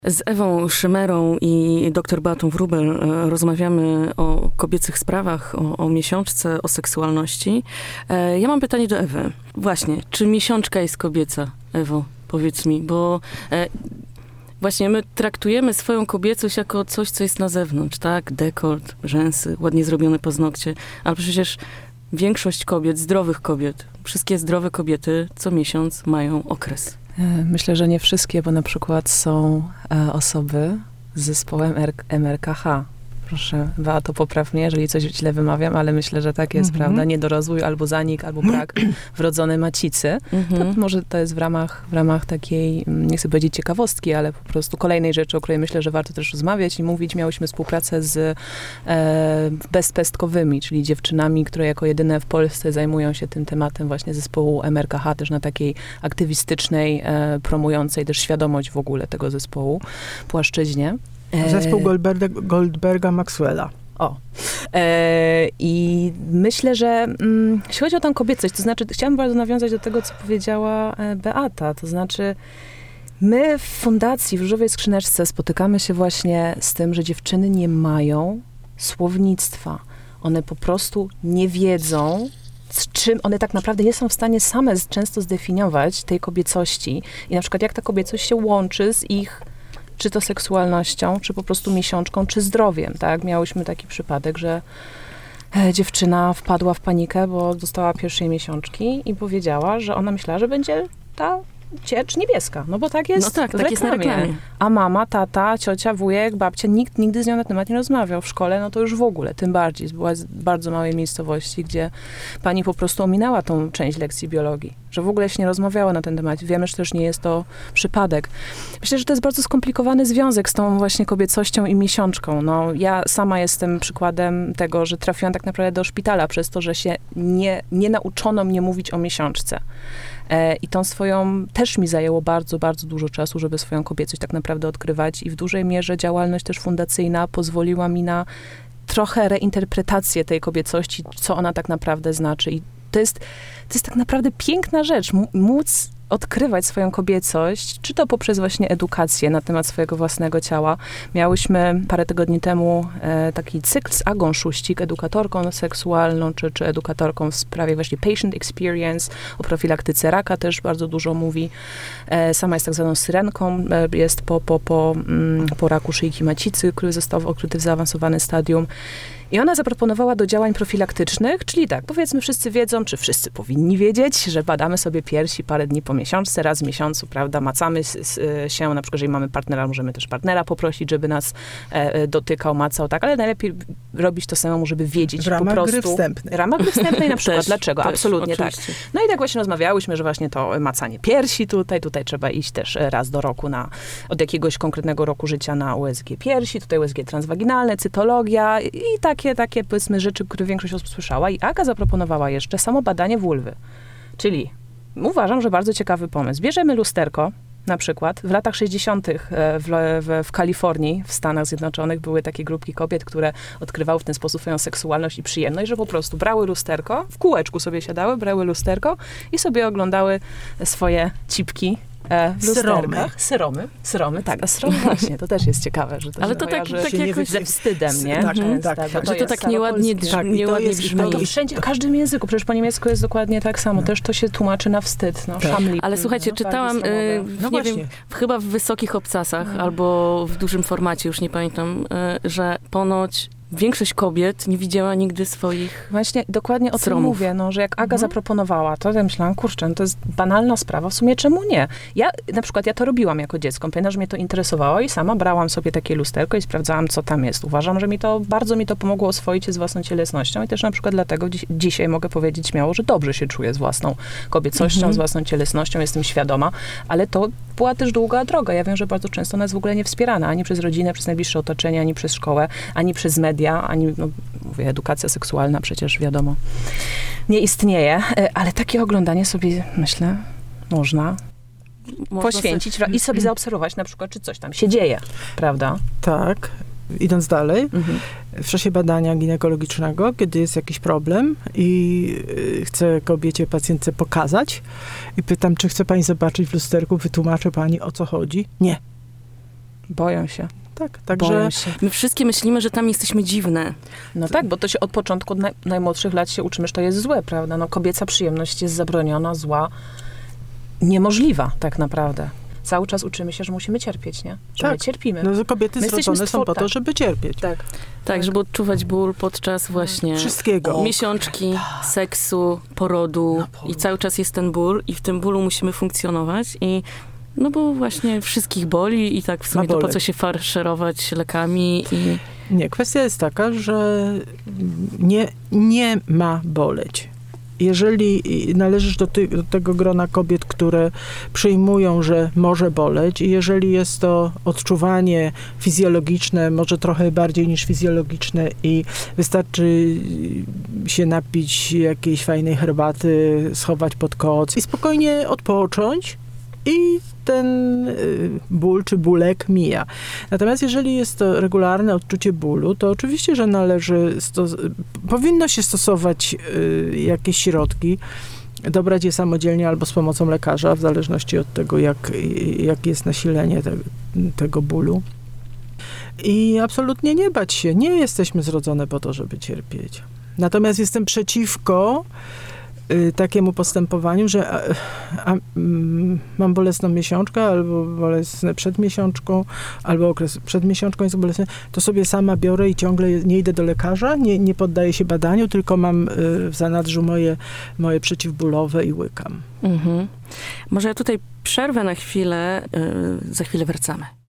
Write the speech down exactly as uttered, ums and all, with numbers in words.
Z Ewą Szymerą i dr Beatą Wróbel rozmawiamy o kobiecych sprawach, o, o miesiączce, o seksualności. Ja mam pytanie do Ewy. Właśnie, czy miesiączka jest kobieca, Ewo? Powiedz mi, bo właśnie my traktujemy swoją kobiecość jako coś, co jest na zewnątrz, tak? Dekolt, rzęsy, ładnie zrobione paznokcie, ale przecież większość kobiet, zdrowych kobiet, wszystkie zdrowe kobiety co miesiąc mają okres. Myślę, że nie wszystkie, bo na przykład są e, osoby z zespołem M R K H. Proszę, Beato, popraw mnie, jeżeli coś źle wymawiam, ale myślę, że tak jest, mm-hmm. prawda? Niedorozwój albo zanik, albo brak wrodzonej macicy. Mm-hmm. To może to jest w ramach, w ramach takiej, nie chcę powiedzieć ciekawostki, ale po prostu kolejnej rzeczy, o której myślę, że warto też rozmawiać i mówić. Miałyśmy współpracę z e, bezpestkowymi, czyli dziewczynami, które jako jedyne w Polsce zajmują się tym tematem właśnie zespołu M R K H, też na takiej aktywistycznej, e, promującej też świadomość w ogóle tego zespołu płaszczyźnie. Zespół Goldberga, Goldberga Maxwella. O. E, I myślę, że mm, jeśli chodzi o tę kobiecość, to znaczy, chciałam bardzo nawiązać do tego, co powiedziała Beata, to znaczy my w Fundacji w Różowej Skrzyneczce spotykamy się właśnie z tym, że dziewczyny nie mają słownictwa. One po prostu nie wiedzą, z czym one tak naprawdę nie są w stanie same często zdefiniować tej kobiecości i na przykład jak ta kobiecość się łączy z ich czy to seksualnością, czy po prostu miesiączką, czy zdrowiem, tak? Miałyśmy taki przypadek, że dziewczyna wpadła w panikę, bo dostała pierwszej miesiączki i powiedziała, że ona myślała, że będzie ta ciecz niebieska, no bo tak jest no tak, w tak jest na reklamie. A mama, tata, ciocia, wujek, babcia, nikt nigdy z nią na temat nie rozmawiał. W szkole, no to już w ogóle, tym bardziej. Była z bardzo małej miejscowości, gdzie pani po prostu ominęła tą część lekcji biologii, że w ogóle się nie rozmawiała na ten temat. Wiemy, że też nie jest to przypadek. Myślę, że to jest bardzo skomplikowany związek z tą właśnie kobiecością i miesiączką. No, ja sama jestem przykładem tego, że trafiłam tak naprawdę do szpitala przez to, że się nie, nie nauczono mnie mówić o miesiączce. I tą swoją, też mi zajęło bardzo, bardzo dużo czasu, żeby swoją kobiecość tak naprawdę odkrywać i w dużej mierze działalność też fundacyjna pozwoliła mi na trochę reinterpretację tej kobiecości, co ona tak naprawdę znaczy. I to jest, to jest tak naprawdę piękna rzecz, móc odkrywać swoją kobiecość, czy to poprzez właśnie edukację na temat swojego własnego ciała. Miałyśmy parę tygodni temu e, taki cykl z Agą Szuścik, edukatorką seksualną, czy, czy edukatorką w sprawie właśnie patient experience, o profilaktyce raka też bardzo dużo mówi. E, sama jest tak zwaną syrenką, e, jest po, po, po, mm, po raku szyjki macicy, który został odkryty w zaawansowanym stadium. I ona zaproponowała do działań profilaktycznych, czyli tak, powiedzmy wszyscy wiedzą, czy wszyscy powinni wiedzieć, że badamy sobie piersi parę dni po miesiączce, raz w miesiącu, prawda, macamy się, na przykład jeżeli mamy partnera, możemy też partnera poprosić, żeby nas e, dotykał, macał, tak, ale najlepiej robić to samemu, żeby wiedzieć w ramach po prostu. Gry wstępnej. W ramach gry wstępnej na przykład. Też, Dlaczego? też, Absolutnie oczywiście. tak. No i tak właśnie rozmawiałyśmy, że właśnie to macanie piersi tutaj, tutaj trzeba iść też raz do roku na, od jakiegoś konkretnego roku życia na U S G piersi, tutaj U S G transwaginalne, cytologia i takie, takie powiedzmy rzeczy, które większość osób słyszała. I Aga zaproponowała jeszcze samo badanie wulwy. Czyli uważam, że bardzo ciekawy pomysł. Bierzemy lusterko, na przykład w latach sześćdziesiątych w, w, w Kalifornii, w Stanach Zjednoczonych były takie grupki kobiet, które odkrywały w ten sposób swoją seksualność i przyjemność, że po prostu brały lusterko, w kółeczku sobie siadały, brały lusterko i sobie oglądały swoje cipki E, w lusterkach. Syromy. Syromy, tak. A syromy właśnie, to też jest ciekawe, że to ale się to tak, kojarzy tak jakoś ze wstydem, nie? Tak, mhm. tak, tak, tak. Że to tak nieładnie, tak, nieładnie jest, brzmi. No to wszędzie, w każdym języku, przecież po niemiecku jest dokładnie tak samo. No. Też to się tłumaczy na wstyd, no, tak. szamli. Ale słuchajcie, no, czytałam, y, no nie wiem, chyba w Wysokich Obcasach, no. albo w dużym formacie, już nie pamiętam, y, że ponoć większość kobiet nie widziała nigdy swoich Właśnie dokładnie o sromów. tym mówię, no, że jak Aga mhm. zaproponowała, to ja myślałam, kurczę, no to jest banalna sprawa, w sumie czemu nie? Ja na przykład, ja to robiłam jako dziecko, pamiętam, że mnie to interesowało i sama brałam sobie takie lusterko i sprawdzałam, co tam jest. Uważam, że mi to, bardzo mi to pomogło oswoić się z własną cielesnością i też na przykład dlatego dziś, dzisiaj mogę powiedzieć śmiało, że dobrze się czuję z własną kobiecością, mhm. z własną cielesnością, jestem świadoma, ale to była też długa droga. Ja wiem, że bardzo często ona jest w ogóle nie wspierana, ani przez rodzinę, przez najbliższe otoczenie, ani przez szkołę, ani przez media, ani, no, mówię, edukacja seksualna przecież, wiadomo, nie istnieje, ale takie oglądanie sobie, myślę, można, można poświęcić sobie i sobie zaobserwować na przykład, czy coś tam się dzieje, prawda? Tak. Idąc dalej, mhm. w czasie badania ginekologicznego, kiedy jest jakiś problem i chcę kobiecie, pacjentce pokazać i pytam, czy chce pani zobaczyć w lusterku, wytłumaczy pani, o co chodzi? Nie. Boją się. Tak, także Boją się. My wszystkie myślimy, że tam jesteśmy dziwne. No tak, bo to się od początku, od naj, najmłodszych lat się uczymy, że to jest złe, prawda? No kobieca przyjemność jest zabroniona, zła, niemożliwa tak naprawdę. Cały czas uczymy się, że musimy cierpieć, nie? Że Tak. my cierpimy. no, kobiety My jesteśmy zrodzone są stwor- po to, tak. żeby cierpieć. Tak. Tak, żeby odczuwać ból podczas właśnie Wszystkiego. miesiączki, seksu, porodu i cały czas jest ten ból i w tym bólu musimy funkcjonować i no bo właśnie wszystkich boli i tak w sumie Ma to po boleć. co się farszerować lekami i Nie, kwestia jest taka, że nie, nie ma boleć. Jeżeli należysz do, ty, do tego grona kobiet, które przyjmują, że może boleć i jeżeli jest to odczuwanie fizjologiczne, może trochę bardziej niż fizjologiczne i wystarczy się napić jakiejś fajnej herbaty, schować pod koc i spokojnie odpocząć i ten y, ból czy bólek mija. Natomiast jeżeli jest to regularne odczucie bólu, to oczywiście, że należy, stos- powinno się stosować y, jakieś środki, dobrać je samodzielnie albo z pomocą lekarza, w zależności od tego, jak, jak jest nasilenie te, tego bólu. I absolutnie nie bać się. Nie jesteśmy zrodzone po to, żeby cierpieć. Natomiast jestem przeciwko y, takiemu postępowaniu, że a, a, mm, mam bolesną miesiączkę, albo bolesne przed miesiączką, albo okres przed miesiączką jest bolesny, to sobie sama biorę i ciągle nie idę do lekarza, nie, nie poddaję się badaniu, tylko mam y, w zanadrzu moje, moje przeciwbólowe i łykam. mhm. Może ja tutaj przerwę na chwilę, yy, za chwilę wracamy.